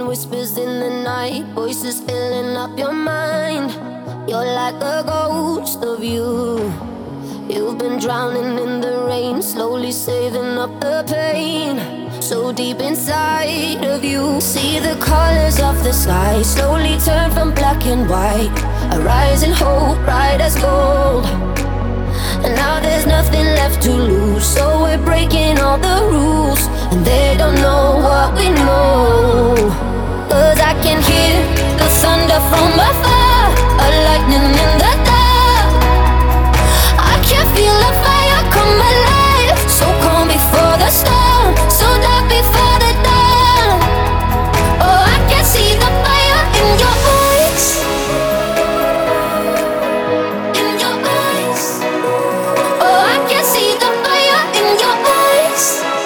whispers in the night, voices filling up your mind. You're like a ghost of you. You've been drowning in the rain, slowly saving up the pain. So deep inside of you, see the colors of the sky slowly turn from black and white. A rising hope, bright as gold. And now there's nothing left to lose, so we're breaking all the rules. And they don't know what we know. Cause I can hear the thunder from afar, a lightning in the dark. I can feel the fire come alive, so calm before the storm, so dark before the dawn. Oh, I can see the fire in your eyes, in your eyes. Oh, I can see the fire in your eyes,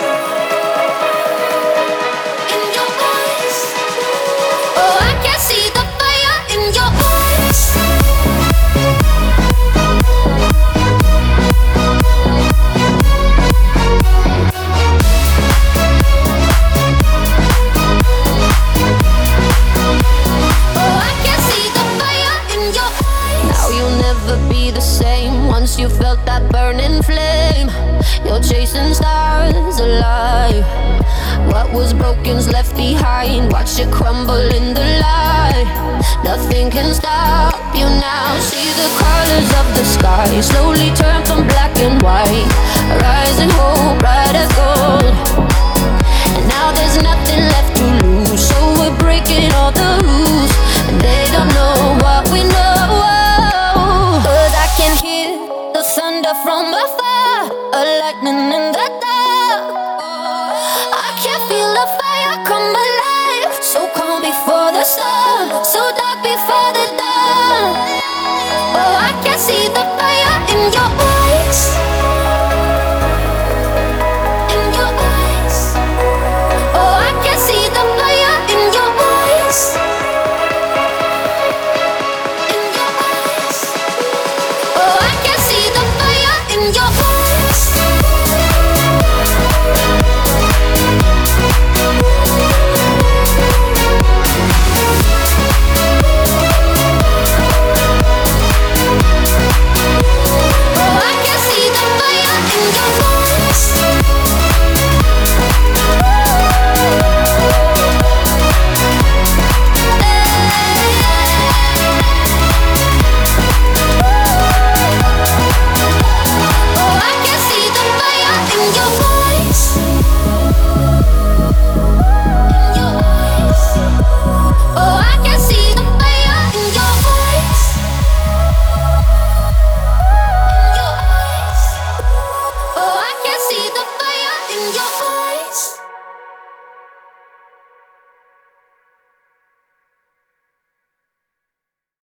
in your eyes. Oh, I can see the fire in your eyes. Be the same once you felt that burning flame. You're chasing stars alive. What was broken's left behind. Watch it crumble in the light. Nothing can stop you now. See the colors of the sky slowly turn from black and white. Rising hope, bright as gold. And now there's nothing left to lose, so we're breaking all